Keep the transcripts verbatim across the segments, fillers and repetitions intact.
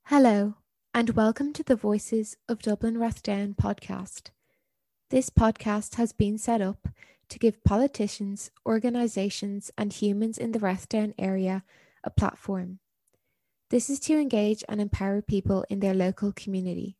Hello, and welcome to the Voices of Dublin Rathdown podcast. This podcast has been set up to give politicians, organisations, and humans in the Rathdown area a platform. This is to engage and empower people in their local community.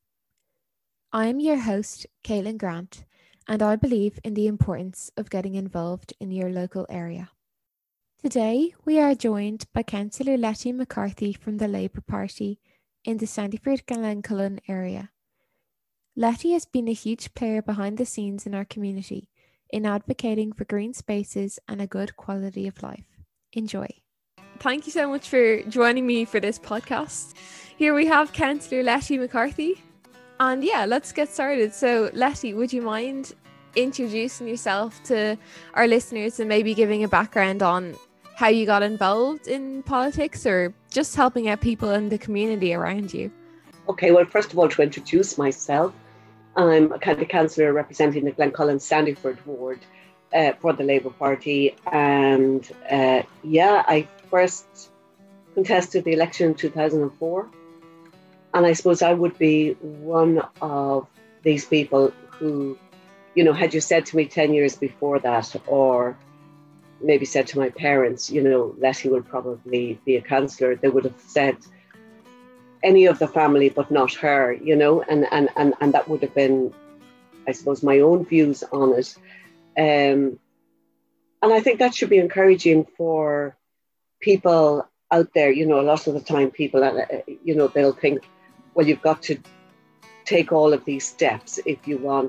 I am your host, Caitlin Grant, and I believe in the importance of getting involved in your local area. Today, we are joined by Councillor Letty McCarthy from the Labour Party in the Sandyford-Glencullen area. Letty has been a huge player behind the scenes in our community in advocating for green spaces and a good quality of life. Enjoy. Thank you so much for joining me for this podcast. Here we have Councillor Letty McCarthy. And yeah, let's get started. So Letty, would you mind introducing yourself to our listeners and maybe giving a background on how you got involved in politics or just helping out people in the community around you? Okay, well, first of all, to introduce myself, I'm a county councillor representing the Glencullen Sandyford ward uh, for the Labour Party. And uh, yeah, I first contested the election in two thousand four. And I suppose I would be one of these people who, you know, had you said to me ten years before that, or maybe said to my parents, you know, Letty will probably be a councillor, they would have said any of the family but not her, you know, and and and, and that would have been, I suppose, my own views on it. Um, and I think that should be encouraging for people out there. You know, a lot of the time people, uh, you know, they'll think, well, you've got to take all of these steps if you want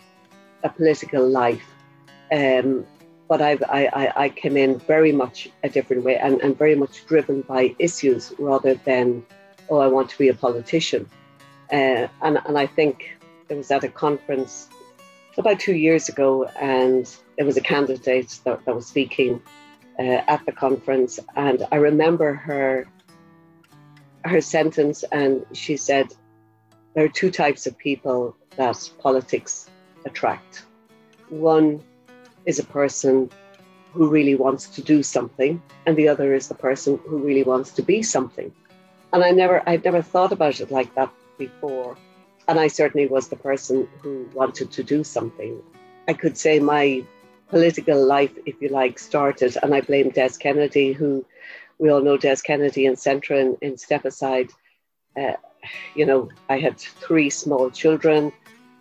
a political life. Um, But I've, I, I, I came in very much a different way and, and very much driven by issues rather than, oh, I want to be a politician. Uh, and, and I think it was at a conference about two years ago, and there was a candidate that, that was speaking uh, at the conference. And I remember her, her sentence, and she said, there are two types of people that politics attract. One is a person who really wants to do something, and the other is the person who really wants to be something. And I never, I'd never thought about it like that before. And I certainly was the person who wanted to do something. I could say my political life, if you like, started, and I blame Des Kennedy, who we all know Des Kennedy in Centra in, in Stepaside. Uh, you know, I had three small children,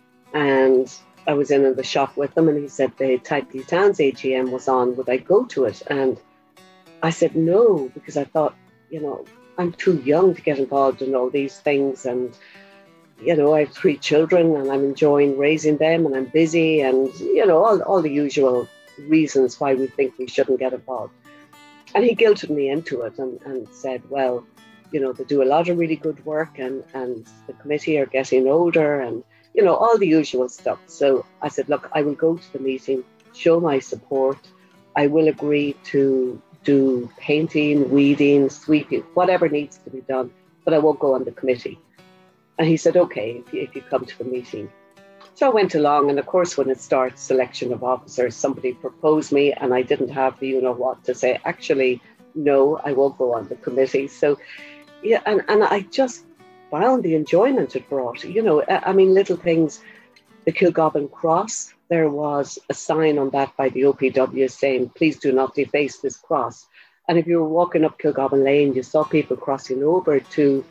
and I was in, in the shop with them, and he said the Titley Towns A G M was on, would I go to it? And I said no, because I thought, you know, I'm too young to get involved in all these things. And, you know, I have three children and I'm enjoying raising them and I'm busy and, you know, all, all the usual reasons why we think we shouldn't get involved. And he guilted me into it and, and said, well, you know, they do a lot of really good work and, and the committee are getting older and, you know, all the usual stuff. So I said, look, I will go to the meeting, show my support. I will agree to do painting, weeding, sweeping, whatever needs to be done, but I won't go on the committee. And he said, okay, if you, if you come to the meeting. So I went along, and of course, when it starts selection of officers, somebody proposed me and I didn't have the, you know what, to say, actually, no, I won't go on the committee. So, yeah, and, and I just found the enjoyment it brought. You know, I mean, little things, the Kilgobbin Cross, there was a sign on that by the O P W saying, please do not deface this cross. And if you were walking up Kilgobbin Lane, you saw people crossing over to,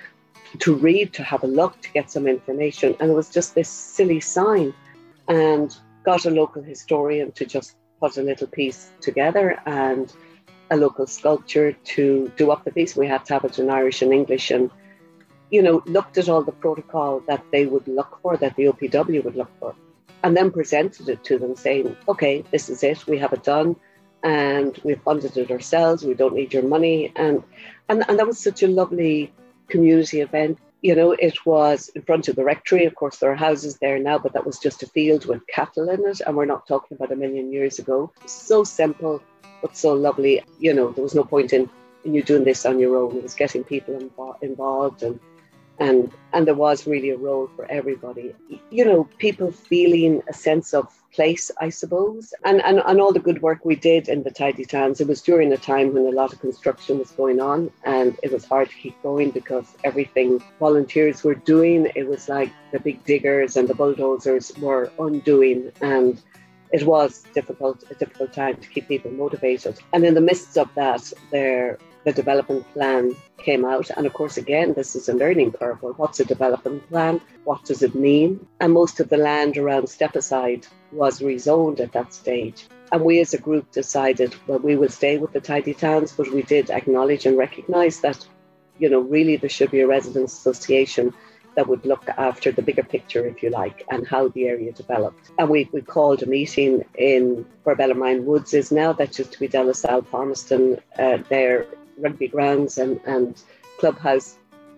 to read, to have a look, to get some information. And it was just this silly sign. And got a local historian to just put a little piece together and a local sculpture to do up the piece. We had to have it in Irish and English, and you know, looked at all the protocol that they would look for, that the O P W would look for, and then presented it to them saying, okay, this is it, we have it done, and we've funded it ourselves, we don't need your money. And, and, and that was such a lovely community event. You know, it was in front of the rectory. Of course, there are houses there now, but that was just a field with cattle in it, and we're not talking about a million years ago. So simple, but so lovely. You know, there was no point in, in you doing this on your own. It was getting people invo- involved and And, and there was really a role for everybody. You know, people feeling a sense of place, I suppose, and, and, and all the good work we did in the Tidy Towns. It was during a time when a lot of construction was going on, and it was hard to keep going because everything volunteers were doing, it was like the big diggers and the bulldozers were undoing, and it was difficult, a difficult time to keep people motivated. And in the midst of that, there the development plan came out. And of course, again, this is a learning curve. Well, what's a development plan? What does it mean? And most of the land around Stepaside was rezoned at that stage. And we as a group decided, well, we will stay with the Tidy Towns, but we did acknowledge and recognise that, you know, really there should be a residents' association that would look after the bigger picture, if you like, and how the area developed. And we, we called a meeting in where Bellarmine Woods is now. That used to be De La Salle, Palmerston, uh, their rugby grounds and, and clubhouse.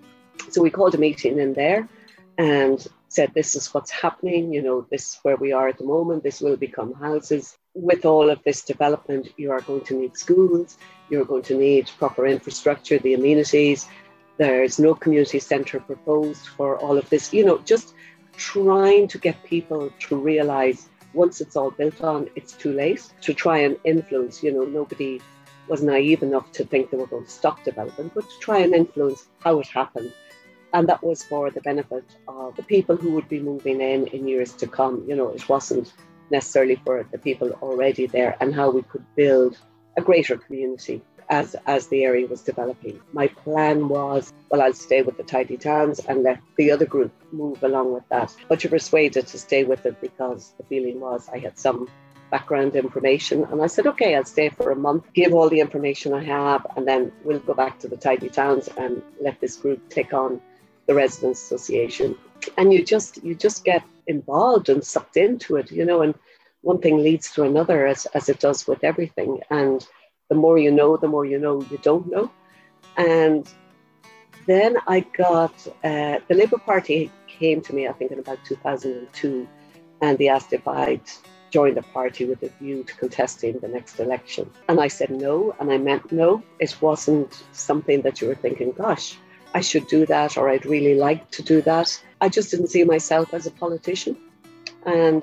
So we called a meeting in there and said, this is what's happening. You know, this is where we are at the moment. This will become houses. With all of this development, you are going to need schools. You're going to need proper infrastructure, the amenities. There's no community centre proposed for all of this. You know, just trying to get people to realise once it's all built on, it's too late to try and influence. You know, nobody was naive enough to think they were going to stop development, but to try and influence how it happened. And that was for the benefit of the people who would be moving in in years to come. You know, it wasn't necessarily for the people already there, and how we could build a greater community as as the area was developing. My plan was, well, I'll stay with the Tidy Towns and let the other group move along with that. But you're persuaded to stay with it because the feeling was I had some background information. And I said, okay, I'll stay for a month, give all the information I have, and then we'll go back to the Tidy Towns and let this group take on the Residents Association. And you just you just get involved and sucked into it, you know, and one thing leads to another, as, as it does with everything. And the more you know, the more you know you don't know. And then I got, uh, the Labour Party came to me, I think in about two thousand two, and they asked if I'd join the party with a view to contesting the next election. And I said no, and I meant no. It wasn't something that you were thinking, gosh, I should do that, or I'd really like to do that. I just didn't see myself as a politician. And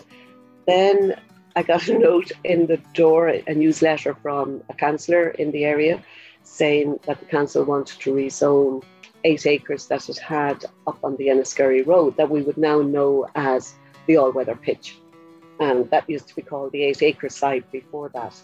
then I got a note in the door, a newsletter from a councillor in the area saying that the council wanted to rezone eight acres that it had up on the Enniskerry Road that we would now know as the all-weather pitch. And that used to be called the eight acre site before that.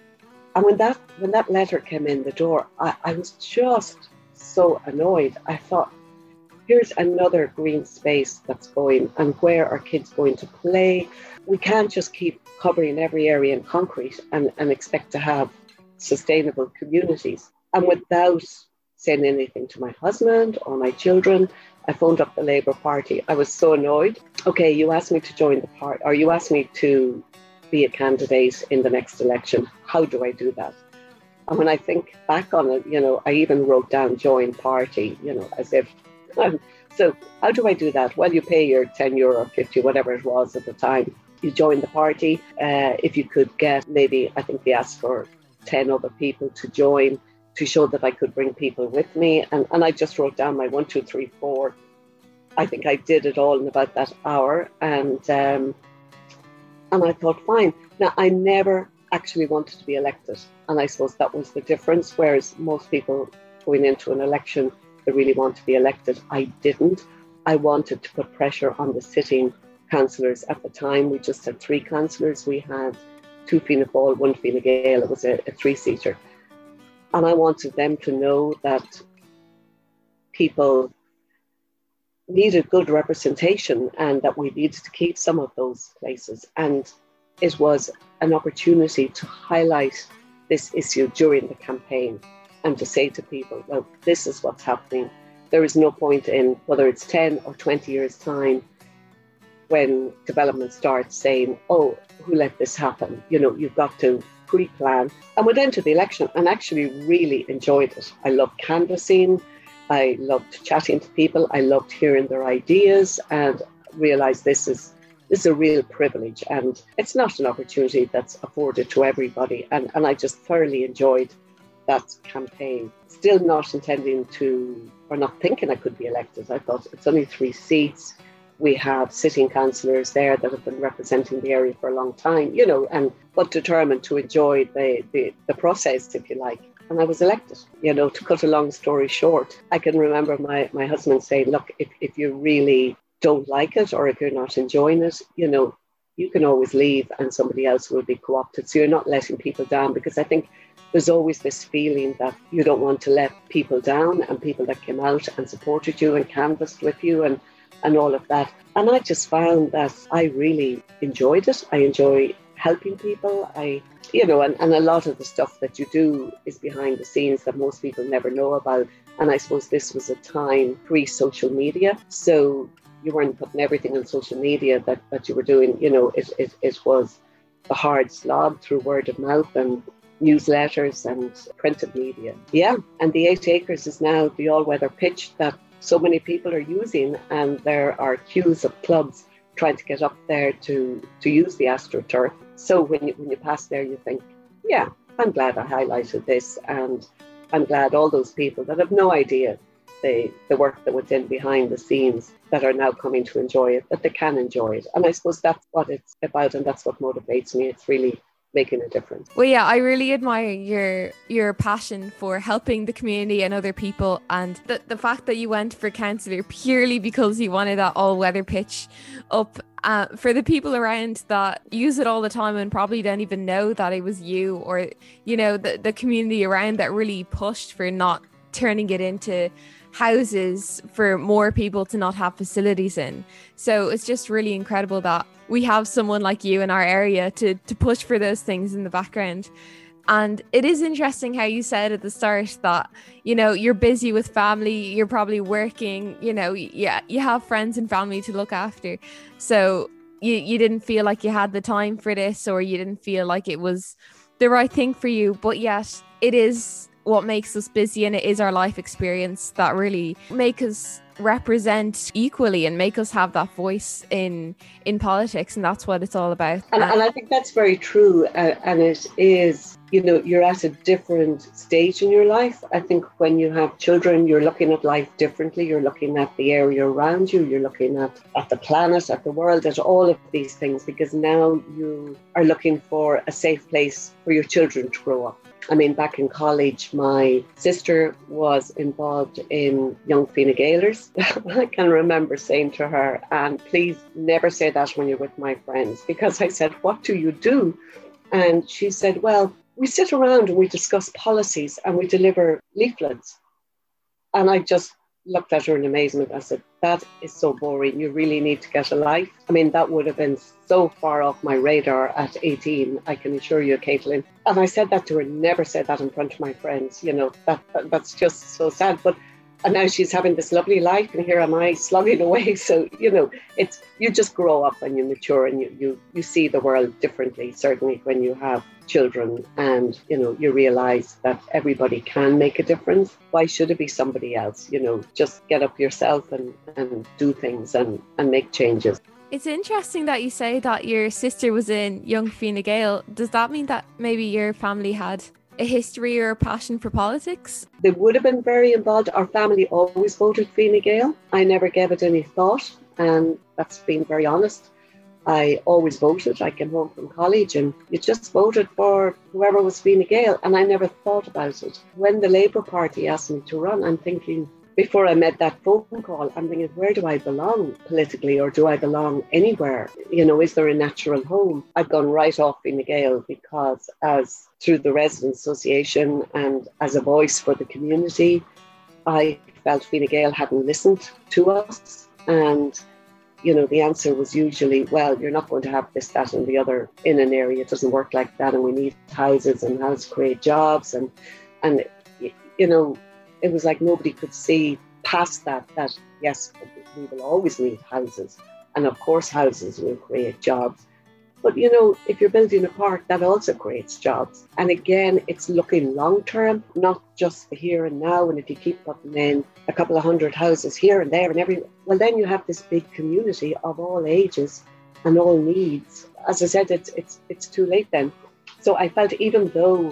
And when that when that letter came in the door, I, I was just so annoyed. I thought, here's another green space that's going, and where are kids going to play? We can't just keep covering every area in concrete and, and expect to have sustainable communities. And without saying anything to my husband or my children, I phoned up the Labour Party. I was so annoyed. Okay, you asked me to join the party, or you asked me to be a candidate in the next election. How do I do that? And when I think back on it, you know, I even wrote down join party, you know, as if, um, so how do I do that? Well, you pay your ten euro, fifty, whatever it was at the time. You join the party. Uh, if you could get maybe, I think they asked for ten other people to join to show that I could bring people with me. And, and I just wrote down my one, two, three, four. I think I did it all in about that hour. And, um, and I thought, fine. Now, I never actually wanted to be elected. And I suppose that was the difference. Whereas most people going into an election, they really want to be elected. I didn't. I wanted to put pressure on the sitting councillors at the time. We just had three councillors. We had two Fianna Fáil, one Fine Gael. It was a, a three-seater. And I wanted them to know that people needed good representation and that we needed to keep some of those places. And it was an opportunity to highlight this issue during the campaign and to say to people, well, this is what's happening. There is no point in, whether it's ten or twenty years' time, when development starts saying, oh, who let this happen? You know, you've got to pre-plan. And went into the election and actually really enjoyed it. I loved canvassing. I loved chatting to people. I loved hearing their ideas and realised this is this is a real privilege. And it's not an opportunity that's afforded to everybody. And, and I just thoroughly enjoyed that campaign. Still not intending to, or not thinking I could be elected. I thought it's only three seats. We have sitting councillors there that have been representing the area for a long time, you know, and but determined to enjoy the, the, the process, if you like. And I was elected. You know, to cut a long story short, I can remember my, my husband saying, look, if, if you really don't like it or if you're not enjoying it, you know, you can always leave and somebody else will be co-opted. So you're not letting people down, because I think there's always this feeling that you don't want to let people down, and people that came out and supported you and canvassed with you and and all of that. And I just found that I really enjoyed it. I enjoy helping people. I, you know, and, and a lot of the stuff that you do is behind the scenes that most people never know about. And I suppose this was a time pre-social media. So you weren't putting everything on social media that, that you were doing. You know, it, it, it was the hard slog through word of mouth and newsletters and printed media. Yeah, and the eight acres is now the all-weather pitch that so many people are using, and there are queues of clubs trying to get up there to, to use the AstroTurf. So when you, when you pass there, you think, yeah, I'm glad I highlighted this, and I'm glad all those people that have no idea the, the work that went in behind the scenes that are now coming to enjoy it, that they can enjoy it. And I suppose that's what it's about, and that's what motivates me. It's really making a difference. Well, yeah, I really admire your your passion for helping the community and other people, and the, the fact that you went for councillor purely because you wanted that all-weather pitch up. Uh, for the people around that use it all the time and probably don't even know that it was you, or, you know, the, the community around that really pushed for not turning it into houses for more people to not have facilities in. So it's just really incredible that we have someone like you in our area to to push for those things in the background. And it is interesting how you said at the start that, you know, you're busy with family, you're probably working, you know, yeah, you have friends and family to look after. So you, you didn't feel like you had the time for this, or you didn't feel like it was the right thing for you, but yet it is what makes us busy, and it is our life experience that really make us represent equally and make us have that voice in in politics, and that's what it's all about. And, and I think that's very true, uh, and it is, you know, you're at a different stage in your life. I think when you have children, you're looking at life differently. You're looking at the area around you, you're looking at, at the planet, at the world, at all of these things, because now you are looking for a safe place for your children to grow up. I mean, back in college, my sister was involved in Young Fine Gaelers. I can remember saying to her, and please never say that when you're with my friends, because I said, what do you do? And she said, well, we sit around and we discuss policies and we deliver leaflets. And I just looked at her in amazement. I said, that is so boring. You really need to get a life. I mean, that would have been so far off my radar at eighteen, I can assure you, Caitlin. And I said that to her, never said that in front of my friends. You know, that, that that's just so sad. But and now she's having this lovely life, and here am I slogging away. So, you know, it's you just grow up and you mature, and you, you, you see the world differently, certainly when you have children, and, you know, you realise that everybody can make a difference. Why should it be somebody else? You know, just get up yourself and, and do things and, and make changes. It's interesting that you say that your sister was in Young Fine Gael. Does that mean that maybe your family had a history or a passion for politics? They would have been very involved. Our family always voted Fine Gael. I never gave it any thought, and that's being very honest. I always voted. I came home from college and you just voted for whoever was Fine Gael, and I never thought about it. When the Labour Party asked me to run, I'm thinking, before I made that phone call, I'm thinking, where do I belong politically, or do I belong anywhere? You know, is there a natural home? I've gone right off Fine Gael because as through the Resident Association and as a voice for the community, I felt Fine Gael hadn't listened to us. And, you know, the answer was usually, well, you're not going to have this, that and the other in an area. It doesn't work like that. And we need houses, and houses create jobs. And, and you know, it was like nobody could see past that, that yes, we will always need houses. And of course, houses will create jobs. But, you know, if you're building a park, that also creates jobs. And again, it's looking long term, not just the here and now. And if you keep putting in a couple of hundred houses here and there and every, well, then you have this big community of all ages and all needs. As I said, it's it's it's too late then. So I felt even though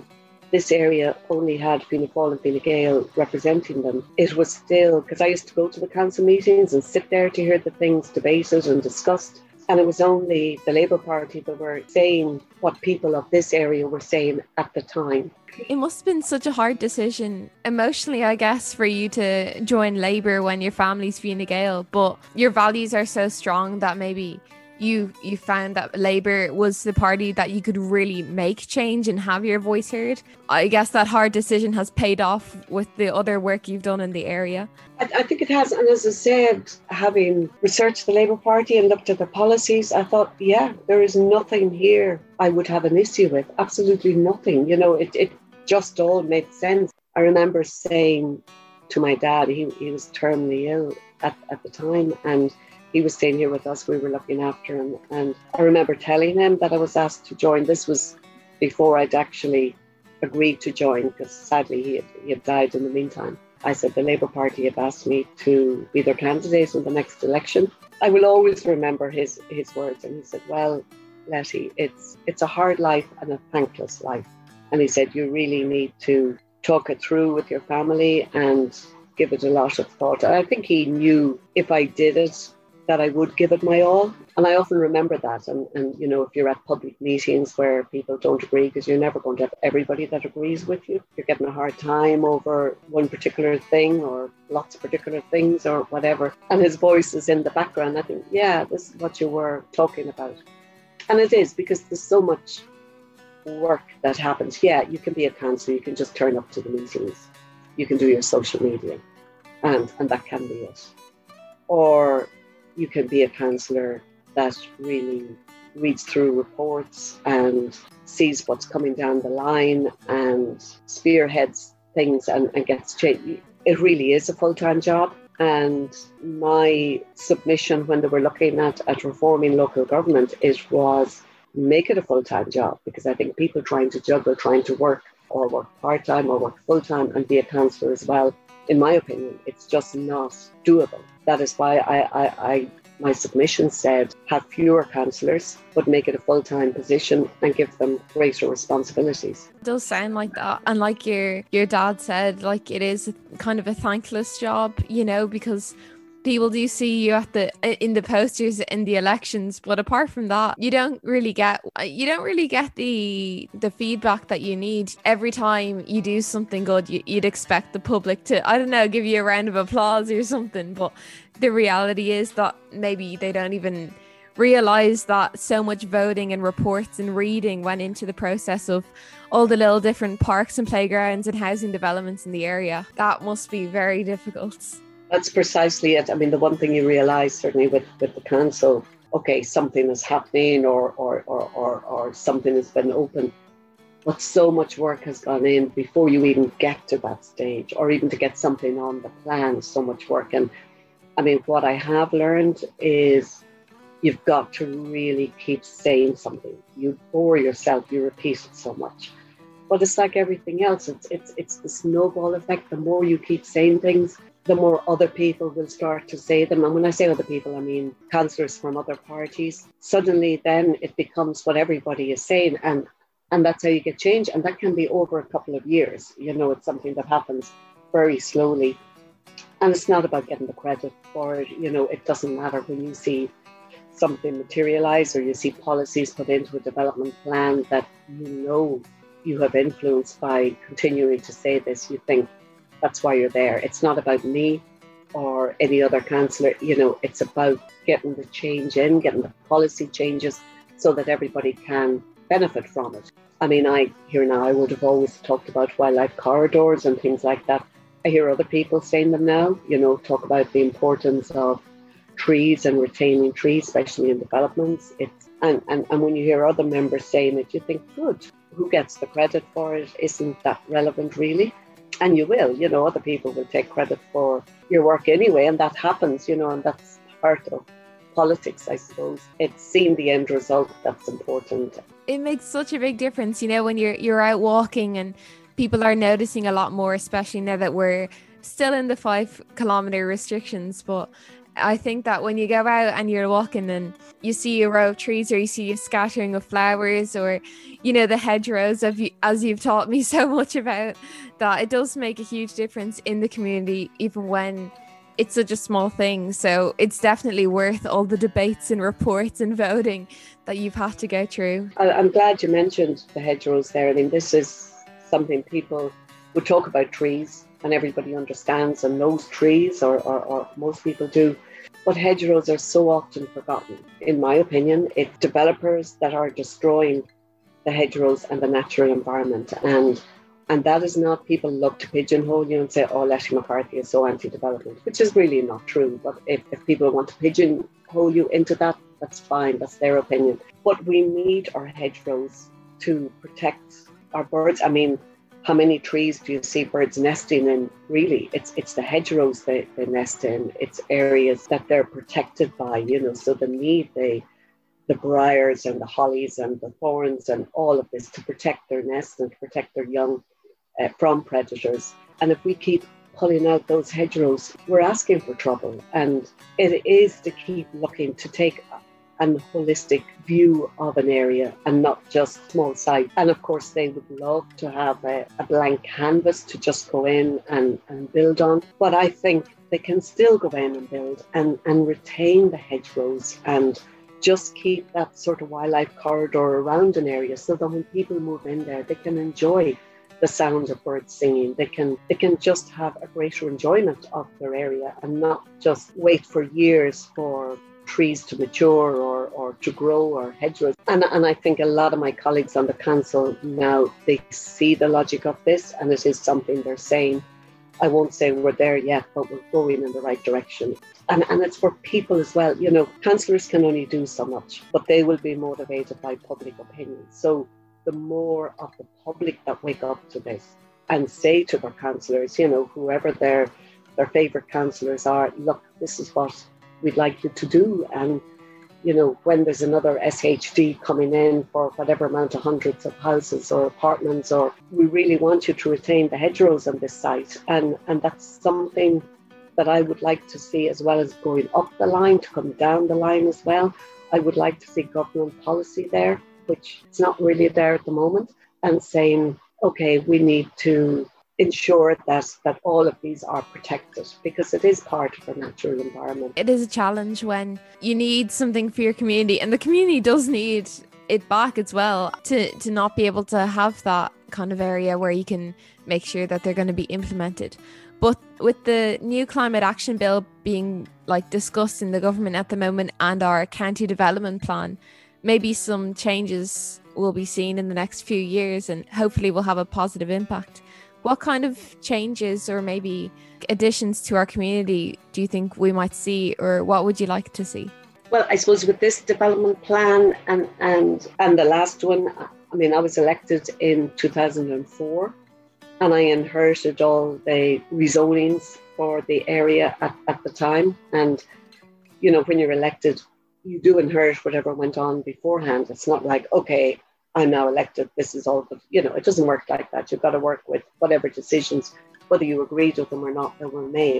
this area only had Fianna Fáil and Fine Gael representing them, it was still, because I used to go to the council meetings and sit there to hear the things debated and discussed. And it was only the Labour Party that were saying what people of this area were saying at the time. It must have been such a hard decision emotionally, I guess, for you to join Labour when your family's Fine Gael, but your values are so strong that maybe you you found that Labour was the party that you could really make change and have your voice heard. I guess that hard decision has paid off with the other work you've done in the area. I, I think it has. And as I said, having researched the Labour Party and looked at the policies, I thought, yeah, there is nothing here I would have an issue with. Absolutely nothing. You know, it, it just all made sense. I remember saying to my dad, he, he was terminally ill at, at the time, and he was staying here with us. We were looking after him. And I remember telling him that I was asked to join. This was before I'd actually agreed to join, because sadly he had, he had died in the meantime. I said the Labour Party had asked me to be their candidate in the next election. I will always remember his, his words. And he said, well, Letty, it's, it's a hard life and a thankless life. And he said, you really need to talk it through with your family and give it a lot of thought. And I think he knew if I did it, that I would give it my all. And I often remember that. And, and, you know, if you're at public meetings where people don't agree, because you're never going to have everybody that agrees with you, you're getting a hard time over one particular thing or lots of particular things or whatever. And his voice is in the background. I think, yeah, this is what you were talking about. And it is, because there's so much work that happens. Yeah, you can be a councillor, you can just turn up to the meetings. You can do your social media and, and that can be it. Or you can be a councillor that really reads through reports and sees what's coming down the line and spearheads things and, and gets changed. It really is a full-time job. And my submission when they were looking at, at reforming local government, it was make it a full-time job, because I think people trying to juggle, trying to work or work part-time or work full-time and be a councillor as well, in my opinion, it's just not doable. That is why I, I, I my submission said have fewer councillors, but make it a full-time position and give them greater responsibilities. It does sound like that. And like your your dad said, like it is kind of a thankless job, you know, because people do see you at the in the posters in the elections, but apart from that, you don't really get you don't really get the the feedback that you need. Every time you do something good, you, you'd expect the public to, I don't know, give you a round of applause or something. But the reality is that maybe they don't even realize that so much voting and reports and reading went into the process of all the little different parks and playgrounds and housing developments in the area. That must be very difficult. That's precisely it. I mean, the one thing you realise, certainly with, with the council, okay, something is happening or, or, or, or, or something has been open, but so much work has gone in before you even get to that stage, or even to get something on the plan, so much work. And I mean, what I have learned is you've got to really keep saying something. You bore yourself, you repeat it so much. But it's like everything else. It's, it's, it's the snowball effect. The more you keep saying things, the more other people will start to say them. And when I say other people, I mean councillors from other parties. Suddenly then it becomes what everybody is saying. And, and that's how you get change. And that can be over a couple of years. You know, it's something that happens very slowly. And it's not about getting the credit for it. You know, it doesn't matter when you see something materialise or you see policies put into a development plan that you know you have influenced by continuing to say this. You think, that's why you're there. It's not about me or any other councillor. You know, it's about getting the change in, getting the policy changes so that everybody can benefit from it. I mean, I here now, I would have always talked about wildlife corridors and things like that. I hear other people saying them now, you know, talk about the importance of trees and retaining trees, especially in developments. It's, and, and, and when you hear other members saying it, you think, good, who gets the credit for it? Isn't that relevant really? And you will, you know, other people will take credit for your work anyway, and that happens, you know, and that's part of politics, I suppose. It's seeing the end result that's important. It makes such a big difference, you know, when you're you're out walking and people are noticing a lot more, especially now that we're still in the five kilometre restrictions, but I think that when you go out and you're walking and you see a row of trees, or you see a scattering of flowers, or, you know, the hedgerows, of you, as you've taught me so much about, that it does make a huge difference in the community, even when it's such a small thing. So it's definitely worth all the debates and reports and voting that you've had to go through. I'm glad you mentioned the hedgerows there. I mean, this is something people would talk about, trees, and everybody understands and knows trees, or, or, or most people do. But hedgerows are so often forgotten. In my opinion, it's developers that are destroying the hedgerows and the natural environment. And and that is not, people love to pigeonhole you and say, oh, Leslie McCarthy is so anti-development, which is really not true. But if, if people want to pigeonhole you into that, that's fine. That's their opinion. But we need our hedgerows to protect our birds. I mean, how many trees do you see birds nesting in? Really, it's it's the hedgerows they, they nest in. It's areas that they're protected by, you know, so they need the, the briars and the hollies and the thorns and all of this to protect their nests and to protect their young uh, from predators. And if we keep pulling out those hedgerows, we're asking for trouble. And it is to keep looking to take a holistic view of an area and not just small sites. And of course, they would love to have a, a blank canvas to just go in and, and build on. But I think they can still go in and build and, and retain the hedgerows and just keep that sort of wildlife corridor around an area, so that when people move in there, they can enjoy the sound of birds singing. They can they can just have a greater enjoyment of their area and not just wait for years for trees to mature or, or to grow, or hedgerows. And, and I think a lot of my colleagues on the council now, they see the logic of this, and it is something they're saying. I won't say we're there yet, but we're going in the right direction. And, and it's for people as well. You know, councillors can only do so much, but they will be motivated by public opinion. So the more of the public that wake up to this and say to their councillors, you know, whoever their their favourite councillors are, look, this is what we'd like you to do. And, you know, when there's another S H D coming in for whatever amount of hundreds of houses or apartments, or we really want you to retain the hedgerows on this site. And, and that's something that I would like to see, as well as going up the line, to come down the line as well. I would like to see government policy there, which is not really there at the moment, and saying, okay, we need to ensure that that all of these are protected, because it is part of the natural environment. It is a challenge when you need something for your community, and the community does need it back as well, to to not be able to have that kind of area where you can make sure that they're going to be implemented. But with the new climate action bill being like discussed in the government at the moment, and our county development plan, maybe some changes will be seen in the next few years, and hopefully will have a positive impact. What kind of changes or maybe additions to our community do you think we might see, or what would you like to see? Well, I suppose with this development plan and and and the last one, I mean, I was elected in two thousand four, and I inherited all the rezonings for the area at, at the time. And, you know, when you're elected, you do inherit whatever went on beforehand. It's not like, okay, I'm now elected, this is all good. You know, it doesn't work like that. You've got to work with whatever decisions, whether you agreed with them or not, that were made.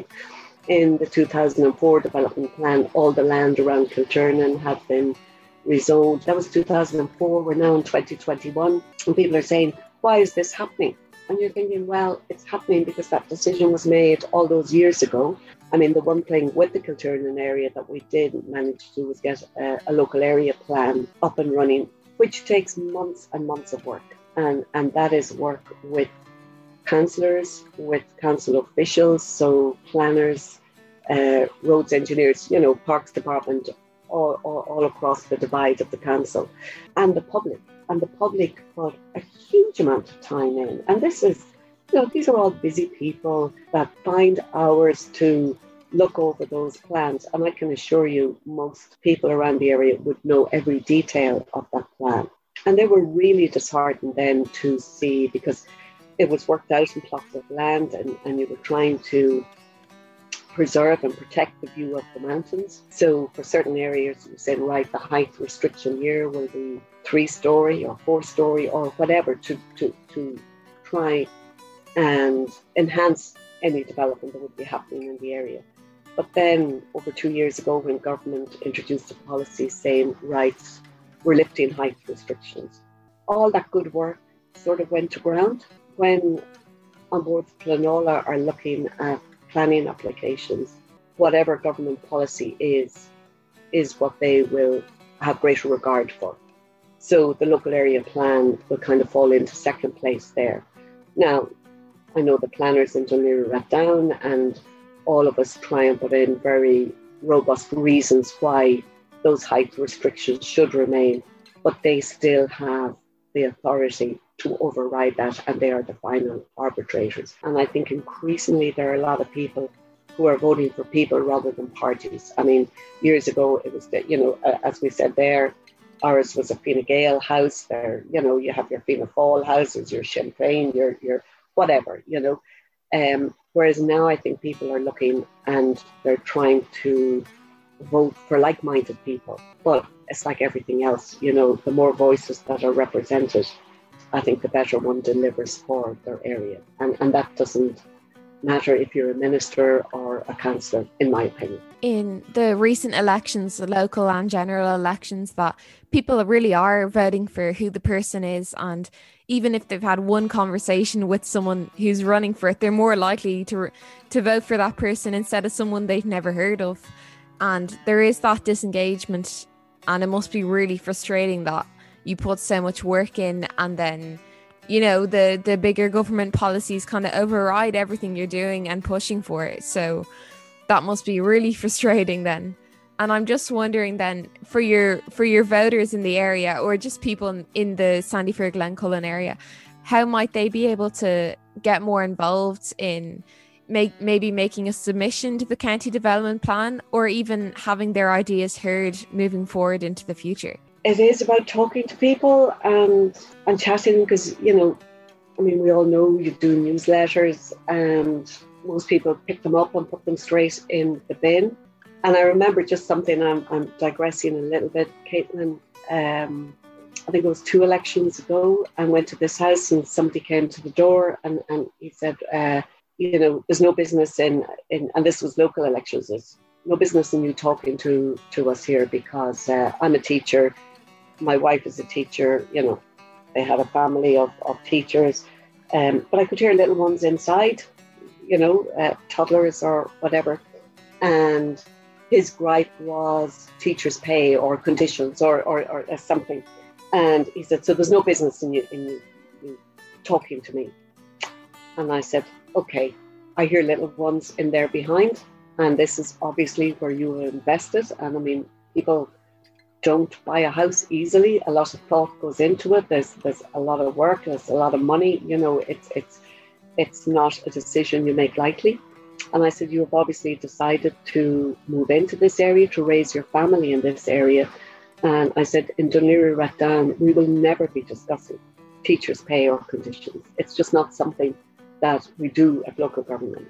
In the two thousand four development plan, all the land around Kilturnan had been rezoned. That was two thousand four, we're now in twenty twenty-one. And people are saying, why is this happening? And you're thinking, well, it's happening because that decision was made all those years ago. I mean, the one thing with the Kilturnan area that we did manage to do was get a, a local area plan up and running, which takes months and months of work. And, and that is work with councillors, with council officials, so planners, uh, roads engineers, you know, parks department, all, all, all across the divide of the council, and the public. And the public put a huge amount of time in. And this is, you know, these are all busy people that find hours to look over those plans. And I can assure you, most people around the area would know every detail of that plan. And they were really disheartened then to see, because it was worked out in plots of land, and, and you were trying to preserve and protect the view of the mountains. So for certain areas, you said, right, the height restriction here will be three story or four story or whatever, to, to, to try and enhance any development that would be happening in the area. But then over two years ago, when government introduced a policy saying, right, we're lifting height restrictions, all that good work sort of went to ground. When An Bord Pleanála are looking at planning applications, whatever government policy is, is what they will have greater regard for. So the local area plan will kind of fall into second place there. Now, I know the planners in Dún Laoghaire Rathdown and all of us try and put in very robust reasons why those height restrictions should remain, but they still have the authority to override that, and they are the final arbitrators. And I think increasingly there are a lot of people who are voting for people rather than parties. I mean, years ago it was, you know, as we said there, ours was a Fine Gael house. There, you know, you have your Fianna Fáil houses, your Sinn Féin, your your whatever, you know. Um, whereas now I think people are looking and they're trying to vote for like-minded people. But it's like everything else, you know, the more voices that are represented, I think the better one delivers for their area. And, and that doesn't matter if you're a minister or a councillor, in my opinion. In the recent elections, the local and general elections, that people really are voting for who the person is, and even if they've had one conversation with someone who's running for it, they're more likely to to vote for that person instead of someone they've never heard of. And there is that disengagement, and it must be really frustrating that you put so much work in and then, you know, the the bigger government policies kind of override everything you're doing and pushing for it. So that must be really frustrating then. And I'm just wondering then, for your for your voters in the area, or just people in the Sandyford Glencullen area, how might they be able to get more involved in make maybe making a submission to the county development plan, or even having their ideas heard moving forward into the future? It is about talking to people and and chatting, because, you know, I mean, we all know you do newsletters and most people pick them up and put them straight in the bin. And I remember just something, I'm, I'm digressing a little bit, Caitlin, um, I think it was two elections ago, I went to this house and somebody came to the door and, and he said, uh, you know, there's no business in, in, and this was local elections, there's no business in you talking to, to us here, because uh, I'm a teacher, my wife is a teacher, you know, they had a family of, of teachers, um, but I could hear little ones inside, you know, uh, toddlers or whatever. And his gripe was teachers' pay or conditions or, or, or uh, something. And he said, so there's no business in you, in you, you talking to me. And I said, okay, I hear little ones in there behind. And this is obviously where you invested. And I mean, people don't buy a house easily. A lot of thought goes into it. There's there's a lot of work. There's a lot of money. You know, it's it's it's not a decision you make lightly. And I said, you have obviously decided to move into this area, to raise your family in this area. And I said, in Dún Laoghaire Rathdown, we will never be discussing teachers' pay or conditions. It's just not something that we do at local government.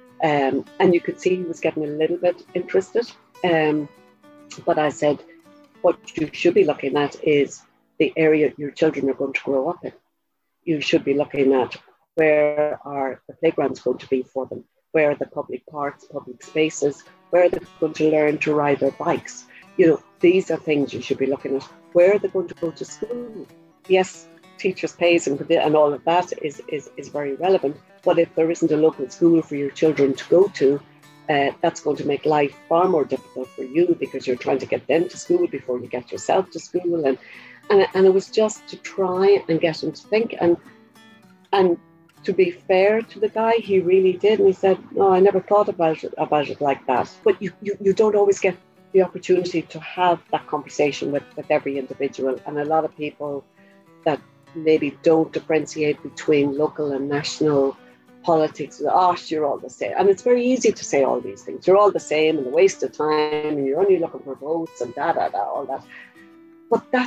Um, and you could see he was getting a little bit interested. Um, but I said, what you should be looking at is the area your children are going to grow up in. You should be looking at where are the playgrounds going to be for them, where are the public parks, public spaces, where are they going to learn to ride their bikes. You know, these are things you should be looking at. Where are they going to go to school? Yes, teachers' pays and, and all of that is, is, is very relevant. But if there isn't a local school for your children to go to, uh, that's going to make life far more difficult for you, because you're trying to get them to school before you get yourself to school. And and, and it was just to try and get him to think. And and to be fair to the guy, he really did. And he said, no, I never thought about it, about it like that. But you, you, you don't always get the opportunity to have that conversation with, with every individual. And a lot of people that maybe don't differentiate between local and national politics, oh, you're all the same. And it's very easy to say all these things. You're all the same and a waste of time and you're only looking for votes and da, da, da, all that. But that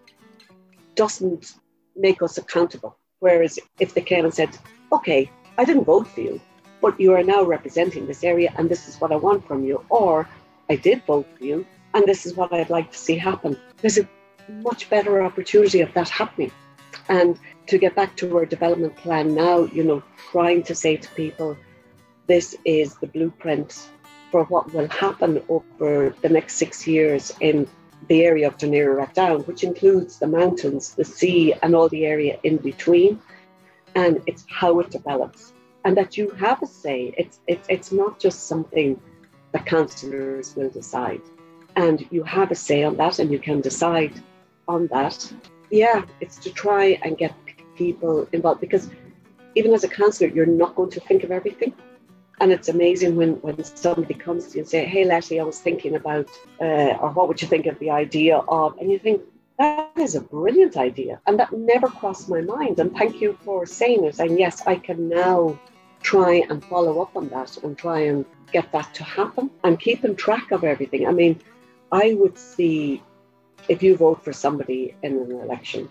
doesn't make us accountable. Whereas if they came and said, okay, I didn't vote for you, but you are now representing this area and this is what I want from you. Or I did vote for you and this is what I'd like to see happen. There's a much better opportunity of that happening. And to get back to our development plan now, you know, trying to say to people, this is the blueprint for what will happen over the next six years in the area of Dún Laoghaire-Rathdown, which includes the mountains, the sea, and all the area in between. And it's how it develops, and that you have a say. It's it's it's not just something that councillors will decide, and you have a say on that, and you can decide on that. Yeah, it's to try and get people involved, because even as a councillor, you're not going to think of everything. And it's amazing when, when somebody comes to you and say, hey, Leslie, I was thinking about, uh, or what would you think of the idea of, and you think, that is a brilliant idea. And that never crossed my mind. And thank you for saying it. And yes, I can now try and follow up on that and try and get that to happen and keeping track of everything. I mean, I would see, if you vote for somebody in an election,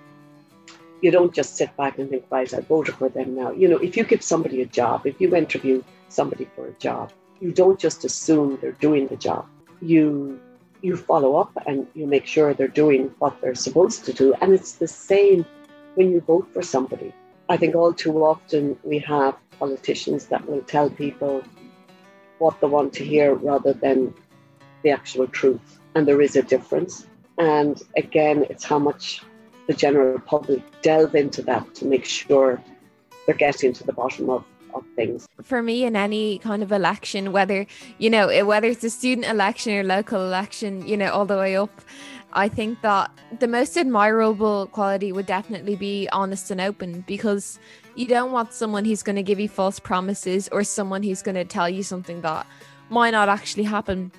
you don't just sit back and think, right, I voted for them now. You know, if you give somebody a job, if you interview somebody for a job, you don't just assume they're doing the job. You you follow up and you make sure they're doing what they're supposed to do. And it's the same when you vote for somebody. I think all too often we have politicians that will tell people what they want to hear rather than the actual truth. And there is a difference. And again, it's how much the general public delve into that to make sure they're getting to the bottom of, of things. For me, in any kind of election, whether, you know, whether it's a student election or local election, you know, all the way up, I think that the most admirable quality would definitely be honest and open, because you don't want someone who's going to give you false promises or someone who's going to tell you something that might not actually happen.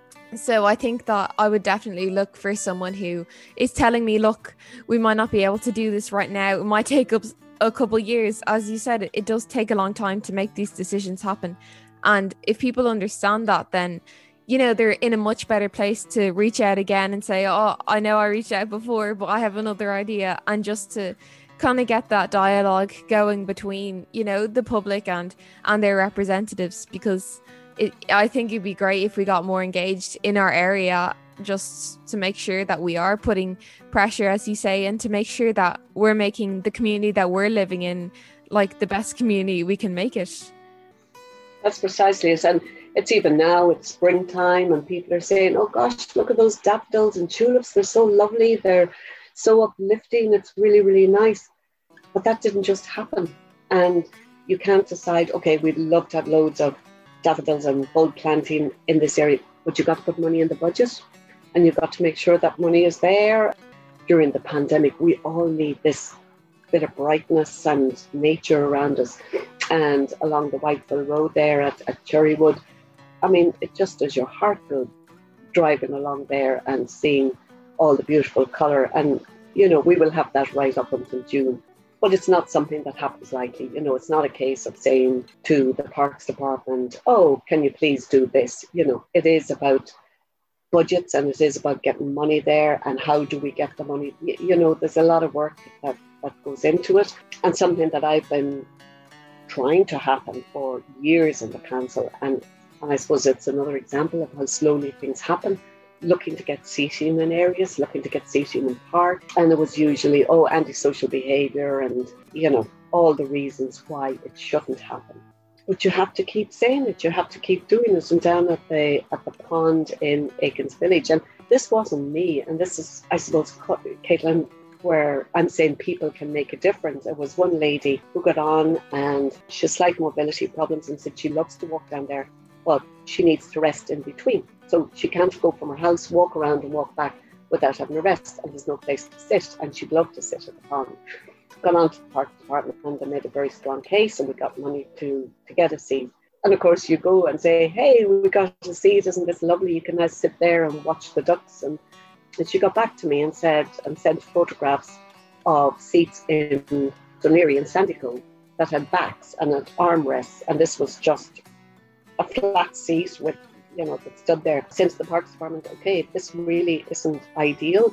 So I think that I would definitely look for someone who is telling me, look, we might not be able to do this right now. It might take up a couple of years. As you said, it, it does take a long time to make these decisions happen. And if people understand that, then, you know, they're in a much better place to reach out again and say, oh, I know I reached out before, but I have another idea. And just to kind of get that dialogue going between, you know, the public and, and their representatives, because It, I think it'd be great if we got more engaged in our area, just to make sure that we are putting pressure, as you say, and to make sure that we're making the community that we're living in like the best community we can make it. That's precisely it. And it's even now, it's springtime, and people are saying, oh gosh, look at those daffodils and tulips. They're so lovely. They're so uplifting. It's really, really nice. But that didn't just happen. And you can't decide, okay, we'd love to have loads of daffodils and bulb planting in this area, but you've got to put money in the budget, and you've got to make sure that money is there. During the pandemic, we all need this bit of brightness and nature around us. And along the Whiteville Road there at, at Cherrywood, I mean, it just does your heart good driving along there and seeing all the beautiful colour. And, you know, we will have that right up until June. But it's not something that happens lightly. You know, it's not a case of saying to the Parks Department, oh, can you please do this? You know, it is about budgets, and it is about getting money there, and how do we get the money? You know, there's a lot of work that, that goes into it, and something that I've been trying to happen for years in the council. And, and I suppose it's another example of how slowly things happen. Looking to get seating in areas, looking to get seating in parks. And it was usually, oh, antisocial behaviour and, you know, all the reasons why it shouldn't happen. But you have to keep saying it. You have to keep doing it. And down at the at the pond in Aikens Village, and this wasn't me, and this is, I suppose, Caitlin, where I'm saying people can make a difference. It was one lady who got on, and she has slight mobility problems, and said she loves to walk down there, but she needs to rest in between. So she can't go from her house, walk around and walk back without having a rest, and there's no place to sit, and she'd love to sit at the pond. Gone on to the park department, and they made a very strong case, and we got money to, to get a seat. And of course you go and say, hey, we got a seat, isn't this lovely? You can now sit there and watch the ducks. And, and she got back to me and said, and sent photographs of seats in Dún Laoghaire and Sandycombe that had backs and had armrests, and this was just a flat seat with, you know, that stood there. Since the Parks Department, okay, this really isn't ideal,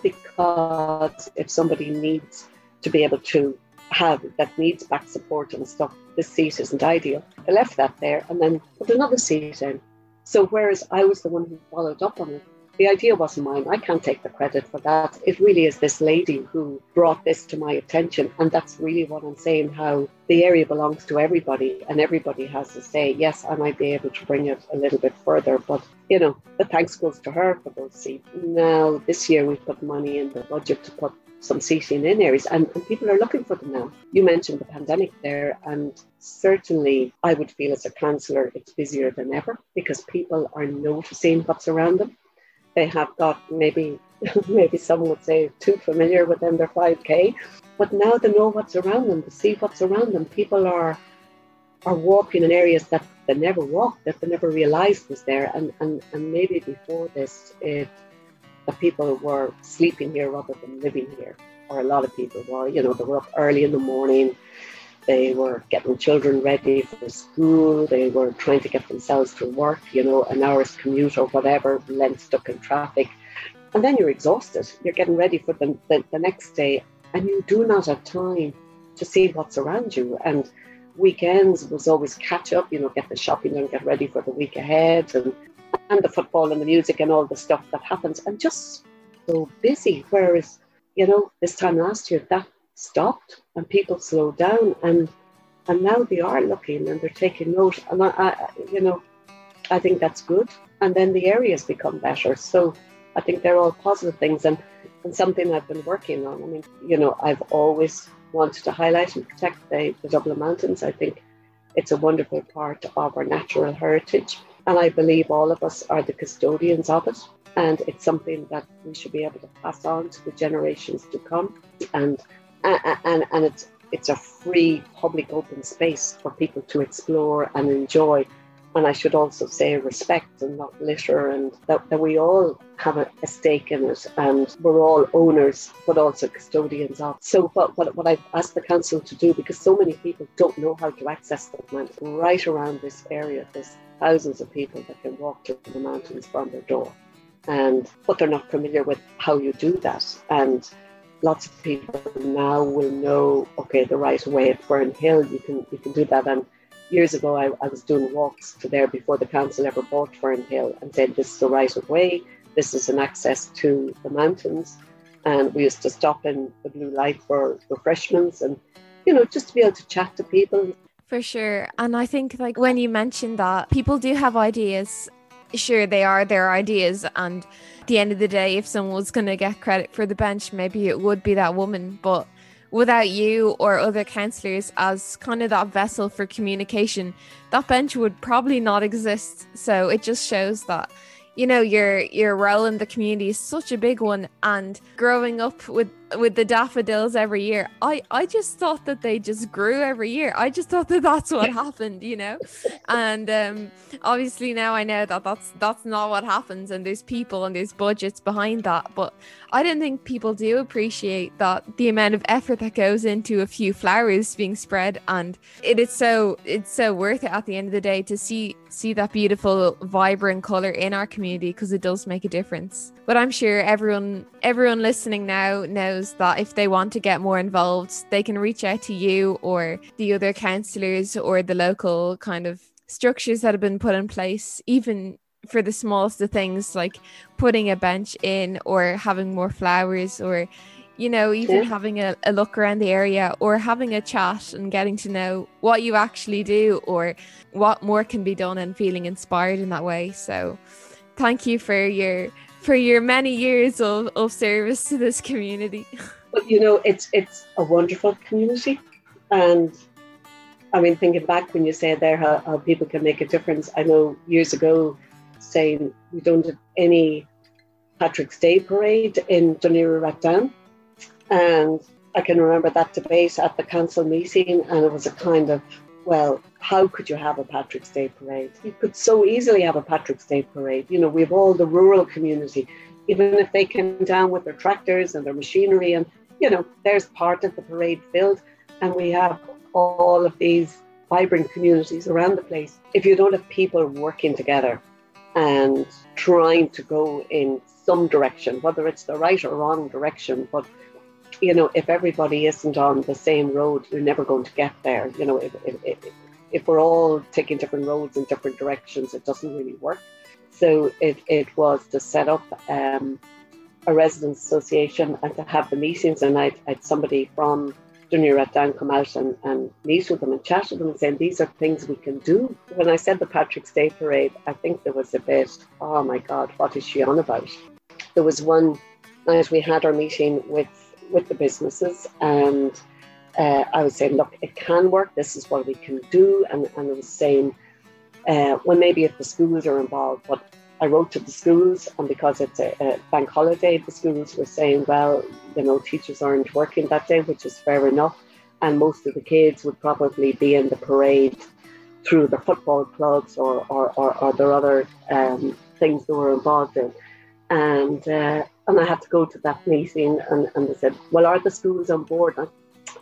because if somebody needs to be able to have, that needs back support and stuff, this seat isn't ideal. They left that there and then put another seat in. So whereas I was the one who followed up on it, the idea wasn't mine. I can't take the credit for that. It really is this lady who brought this to my attention. And that's really what I'm saying, how the area belongs to everybody and everybody has to say, yes, I might be able to bring it a little bit further. But, you know, the thanks goes to her for those seats. Now, this year we've put money in the budget to put some seating in areas, and, and people are looking for them now. You mentioned the pandemic there, and certainly I would feel as a councillor it's busier than ever because people are noticing what's around them. They have got maybe, maybe some would say too familiar within their five K, but now they know what's around them, they see what's around them. People are are walking in areas that they never walked, that they never realised was there, and, and, and maybe before this, it that people were sleeping here rather than living here, or a lot of people were, you know, they were up early in the morning, they were getting children ready for school, they were trying to get themselves to work, you know, an hour's commute or whatever, length stuck in traffic. And then you're exhausted, you're getting ready for the, the, the next day, and you do not have time to see what's around you. And weekends was always catch up, you know, get the shopping and get ready for the week ahead, and and the football and the music and all the stuff that happens, and just so busy. Whereas, you know, this time last year that stopped and people slowed down, and and now they are looking and they're taking note. And I, I you know, I think that's good. And then the areas become better. So I think they're all positive things, and, and something I've been working on. I mean, you know, I've always wanted to highlight and protect the, the Dublin Mountains. I think it's a wonderful part of our natural heritage. And I believe all of us are the custodians of it. And it's something that we should be able to pass on to the generations to come. And and, and it's it's a free, public, open space for people to explore and enjoy. And I should also say respect and not litter, and that, that we all have a, a stake in it, and we're all owners, but also custodians of. So what, what, what I've asked the council to do, because so many people don't know how to access the mountain, right around this area, there's thousands of people that can walk to the mountains from their door, and but they're not familiar with how you do that. And lots of people now will know, okay, the right way at Fernhill, you can you can do that. And years ago, I, I was doing walks to there before the council ever bought Fernhill, and said, this is the right of way, this is an access to the mountains. And we used to stop in the Blue Light for refreshments, and, you know, just to be able to chat to people. For sure. And I think, like, when you mentioned that, people do have ideas. Sure, they are their ideas, and at the end of the day, if someone was going to get credit for the bench, maybe it would be that woman. But without you or other councillors as kind of that vessel for communication, that bench would probably not exist. So it just shows that, you know, your your role in the community is such a big one. And growing up with with the daffodils every year, I I just thought that they just grew every year. I just thought that that's what happened, you know. And um obviously now I know that that's that's not what happens, and there's people and there's budgets behind that. But I don't think people do appreciate that, the amount of effort that goes into a few flowers being spread, and it is so it's so worth it at the end of the day to see see that beautiful vibrant color in our community, because it does make a difference. But I'm sure everyone everyone listening now knows that if they want to get more involved, they can reach out to you or the other councillors or the local kind of structures that have been put in place, even for the smallest of things, like putting a bench in or having more flowers, or, you know, even yeah. having a, a look around the area, or having a chat and getting to know what you actually do or what more can be done, and feeling inspired in that way. So thank you for your for your many years of, of service to this community. But, you know, it's it's a wonderful community. And I mean, thinking back when you said there how, how people can make a difference, I know years ago saying we don't have any Patrick's Day parade in Dún Laoghaire, and I can remember that debate at the council meeting, and it was a kind of, well, how could you have a Patrick's Day parade? You could so easily have a Patrick's Day parade. You know, we have all the rural community, even if they came down with their tractors and their machinery, and, you know, there's part of the parade filled, and we have all of these vibrant communities around the place. If you don't have people working together and trying to go in some direction, whether it's the right or wrong direction, but, you know, if everybody isn't on the same road, you're never going to get there. You know, if, if, if, if we're all taking different roads in different directions, it doesn't really work. So it, it was to set up um, a residents association and to have the meetings. And I'd, I'd somebody from Dún Laoghaire come out and, and meet with them and chat with them and saying, these are things we can do. When I said the Patrick's Day Parade, I think there was a bit, oh my God, what is she on about? There was one night we had our meeting with, with the businesses, and uh, I was saying, look, it can work. This is what we can do. And, and I was saying, uh, well, maybe if the schools are involved, but I wrote to the schools, and because it's a, a bank holiday, the schools were saying, well, you know, teachers aren't working that day, which is fair enough. And most of the kids would probably be in the parade through the football clubs or, or, or, or their other um, things they were involved in. And uh, and I had to go to that meeting, and, and they said, well, are the schools on board? And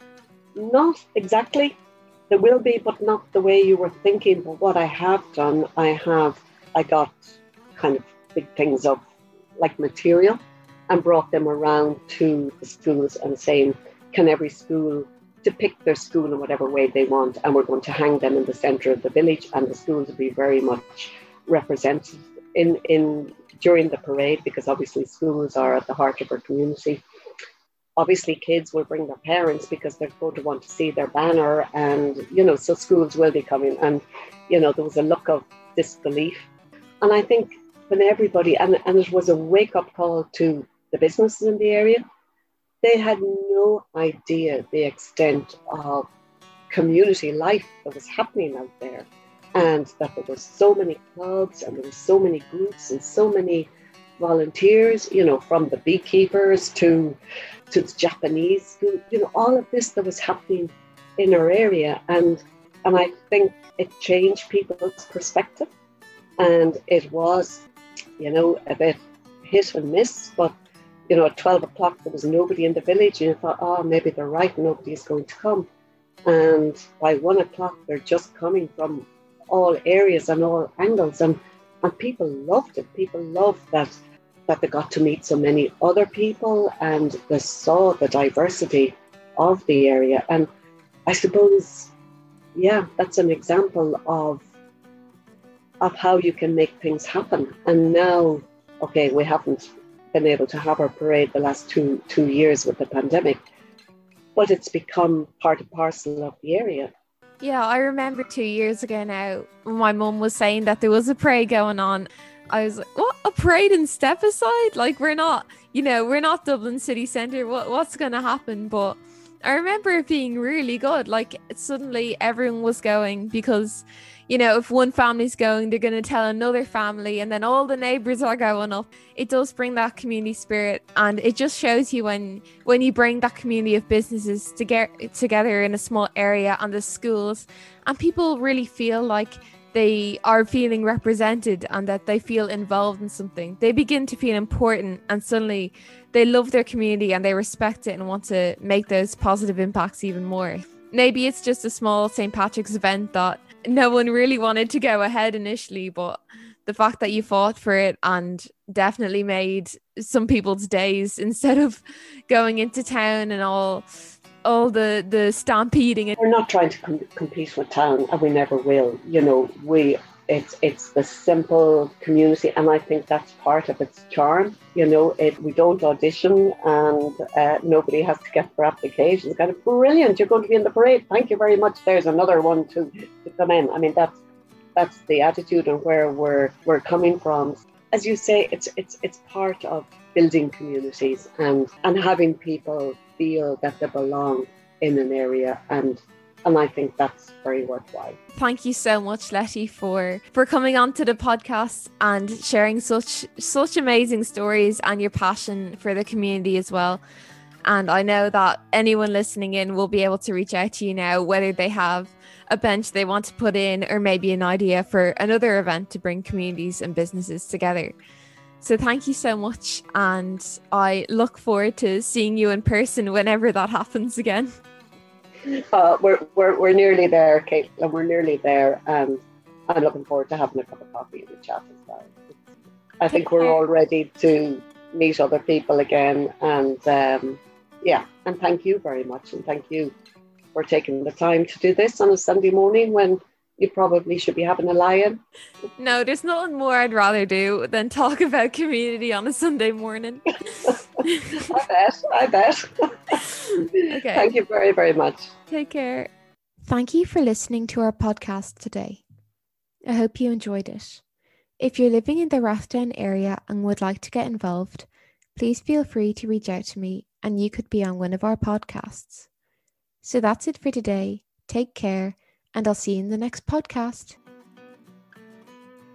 not exactly. There will be, but not the way you were thinking. But what I have done, I have, I got kind of big things of like material and brought them around to the schools and saying, can every school depict their school in whatever way they want, and we're going to hang them in the centre of the village, and the schools will be very much represented in, in during the parade, because obviously schools are at the heart of our community. Obviously kids will bring their parents because they're going to want to see their banner, and you know, so schools will be coming, and you know, there was a look of disbelief. And I think when everybody, and, and it was a wake-up call to the businesses in the area, they had no idea the extent of community life that was happening out there, and that there were so many clubs and there were so many groups and so many volunteers, you know, from the beekeepers to, to the Japanese school, you know, all of this that was happening in our area. And, and I think it changed people's perspective. And it was, you know, a bit hit and miss, but you know, at twelve o'clock, there was nobody in the village, and you thought, oh, maybe they're right, nobody's going to come. And by one o'clock, they're just coming from all areas and all angles. And, and people loved it. People loved that, that they got to meet so many other people, and they saw the diversity of the area. And I suppose, yeah, that's an example of, of how you can make things happen. And now, okay, we haven't been able to have our parade the last two two years with the pandemic, but it's become part and parcel of the area. Yeah, I remember two years ago now, my mum was saying that there was a parade going on. I was like, what, a parade in Stepaside? Like, we're not, you know, we're not Dublin city centre. What what's going to happen? But I remember it being really good. Like, suddenly everyone was going because, you know, if one family's going, they're going to tell another family, and then all the neighbours are going up. It does bring that community spirit, and it just shows you when when you bring that community of businesses to get together in a small area, and the schools, and people really feel like they are feeling represented and that they feel involved in something. They begin to feel important, and suddenly they love their community and they respect it and want to make those positive impacts even more. Maybe it's just a small Saint Patrick's event that no one really wanted to go ahead initially, but the fact that you fought for it and definitely made some people's days, instead of going into town and all all the the stampeding. We're not trying to com- compete with town, and we never will. You know, we it's it's the simple community, and I think that's part of its charm. You know, it we don't audition, and uh, nobody has to get for applications. Kind of brilliant! You're going to be in the parade. Thank you very much. There's another one to, to come in. I mean, that's that's the attitude and where we're we're coming from. As you say, it's it's it's part of building communities and and having people feel that they belong in an area, and and I think that's very worthwhile. Thank you so much, Letty, for for coming onto the podcast and sharing such such amazing stories and your passion for the community as well. And I know that anyone listening in will be able to reach out to you now, whether they have a bench they want to put in, or maybe an idea for another event to bring communities and businesses together. So thank you so much, and I look forward to seeing you in person whenever that happens again. Uh, we're, we're we're nearly there, Caitlin. We're nearly there, and I'm looking forward to having a cup of coffee and a chat as well. I Take think we're care. all ready to meet other people again, and um, yeah, and thank you very much, and thank you for taking the time to do this on a Sunday morning when you probably should be having a lie-in. No, there's nothing more I'd rather do than talk about community on a Sunday morning. I bet, I bet. Okay. Thank you very, very much. Take care. Thank you for listening to our podcast today. I hope you enjoyed it. If you're living in the Rathdown area and would like to get involved, please feel free to reach out to me and you could be on one of our podcasts. So that's it for today. Take care, and I'll see you in the next podcast.